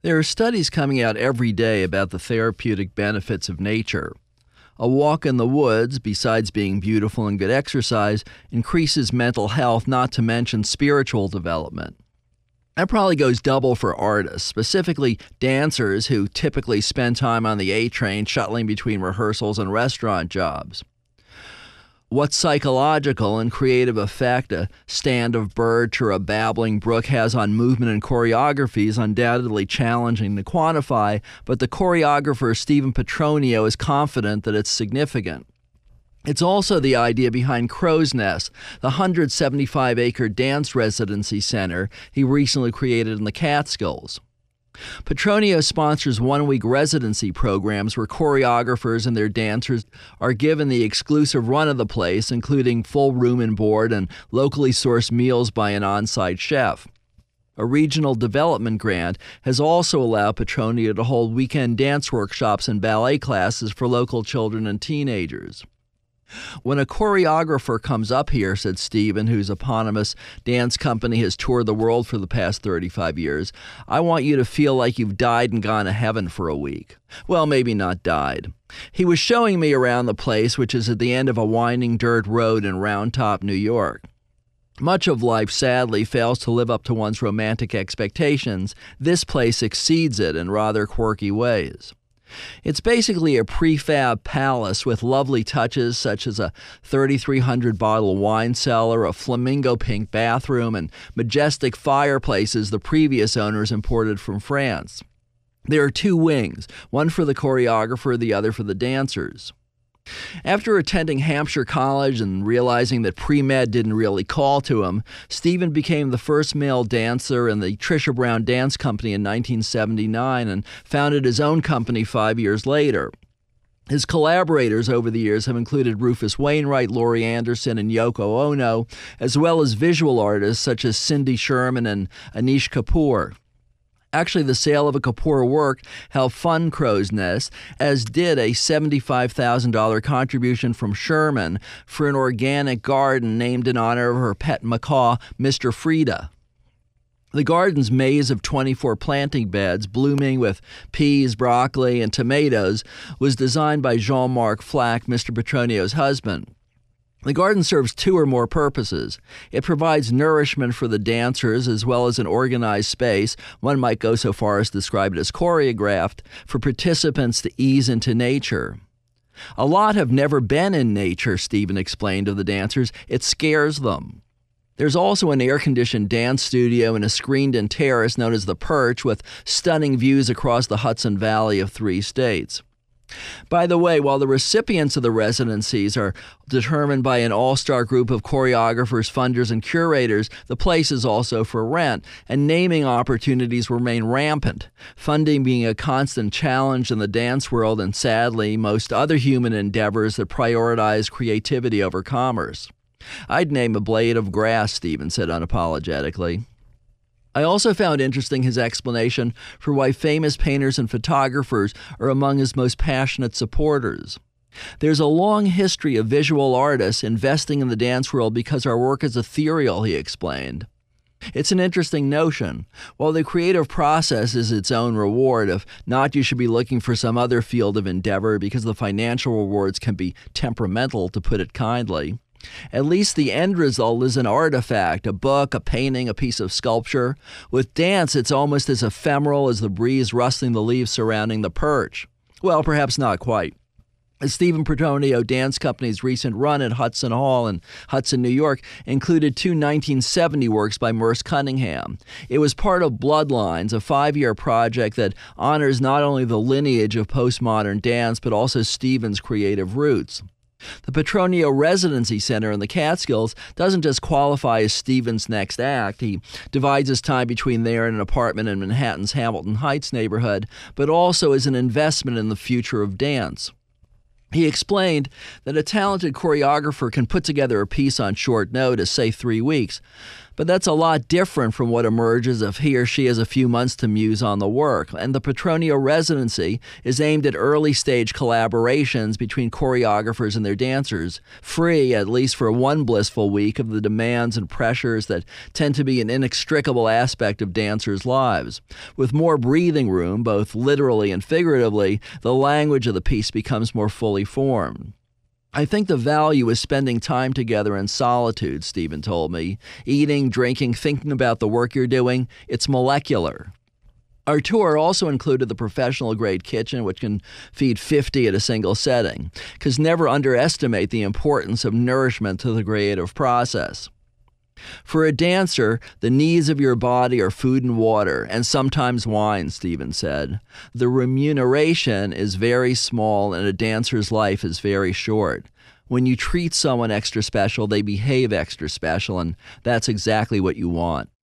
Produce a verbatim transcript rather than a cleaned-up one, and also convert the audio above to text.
There are studies coming out every day about the therapeutic benefits of nature. A walk in the woods, besides being beautiful and good exercise, increases mental health, not to mention spiritual development. That probably goes double for artists, specifically dancers who typically spend time on the A train shuttling between rehearsals and restaurant jobs. What psychological and creative effect a stand of birch or a babbling brook has on movement and choreography is undoubtedly challenging to quantify, but the choreographer Stephen Petronio is confident that it's significant. It's also the idea behind Crow's Nest, the one hundred seventy-five acre dance residency center he recently created in the Catskills. Petronio sponsors one-week residency programs where choreographers and their dancers are given the exclusive run of the place, including full room and board and locally sourced meals by an on-site chef. A regional development grant has also allowed Petronio to hold weekend dance workshops and ballet classes for local children and teenagers. When a choreographer comes up here, said Stephen, whose eponymous dance company has toured the world for the past thirty-five years, I want you to feel like you've died and gone to heaven for a week. Well, maybe not died. He was showing me around the place, which is at the end of a winding dirt road in Round Top, New York. Much of life, sadly, fails to live up to one's romantic expectations. This place exceeds it in rather quirky ways. It's basically a prefab palace with lovely touches such as a thirty-three hundred bottle wine cellar, a flamingo pink bathroom, and majestic fireplaces the previous owners imported from France. There are two wings, one for the choreographer, the other for the dancers. After attending Hampshire College and realizing that pre-med didn't really call to him, Stephen became the first male dancer in the Trisha Brown Dance Company in nineteen seventy-nine and founded his own company five years later. His collaborators over the years have included Rufus Wainwright, Laurie Anderson, and Yoko Ono, as well as visual artists such as Cindy Sherman and Anish Kapoor. Actually, the sale of a Kapoor work helped fund Crow's Nest, as did a seventy-five thousand dollars contribution from Sherman for an organic garden named in honor of her pet macaw, Mister Frida. The garden's maze of twenty-four planting beds, blooming with peas, broccoli, and tomatoes, was designed by Jean-Marc Flack, Mister Petronio's husband. The garden serves two or more purposes. It provides nourishment for the dancers as well as an organized space, one might go so far as to describe it as choreographed, for participants to ease into nature. A lot have never been in nature, Stephen explained to the dancers. It scares them. There's also an air-conditioned dance studio and a screened-in terrace known as the Perch with stunning views across the Hudson Valley of three states. By the way, while the recipients of the residencies are determined by an all-star group of choreographers, funders, and curators, the place is also for rent, and naming opportunities remain rampant, funding being a constant challenge in the dance world and, sadly, most other human endeavors that prioritize creativity over commerce. I'd name a blade of grass, Stephen said unapologetically. I also found interesting his explanation for why famous painters and photographers are among his most passionate supporters. There's a long history of visual artists investing in the dance world because our work is ethereal, he explained. It's an interesting notion. While the creative process is its own reward, if not, you should be looking for some other field of endeavor because the financial rewards can be temperamental, to put it kindly. At least the end result is an artifact, a book, a painting, a piece of sculpture. With dance, it's almost as ephemeral as the breeze rustling the leaves surrounding the perch. Well, perhaps not quite. The Stephen Petronio Dance Company's recent run at Hudson Hall in Hudson, New York, included two nineteen seventy works by Merce Cunningham. It was part of Bloodlines, a five-year project that honors not only the lineage of postmodern dance, but also Stephen's creative roots. The Petronio Residency Center in the Catskills doesn't just qualify as Stephen's next act. He divides his time between there and an apartment in Manhattan's Hamilton Heights neighborhood, but also as an investment in the future of dance. He explained that a talented choreographer can put together a piece on short notice, say three weeks, But that's a lot different from what emerges if he or she has a few months to muse on the work. And the Petronio residency is aimed at early-stage collaborations between choreographers and their dancers, free, at least for one blissful week, of the demands and pressures that tend to be an inextricable aspect of dancers' lives. With more breathing room, both literally and figuratively, the language of the piece becomes more fully formed. I think the value is spending time together in solitude, Stephen told me. Eating, drinking, thinking about the work you're doing, it's molecular. Our tour also included the professional-grade kitchen, which can feed fifty at a single setting, because never underestimate the importance of nourishment to the creative process. For a dancer, the needs of your body are food and water, and sometimes wine, Stephen said. The remuneration is very small, and a dancer's life is very short. When you treat someone extra special, they behave extra special, and that's exactly what you want.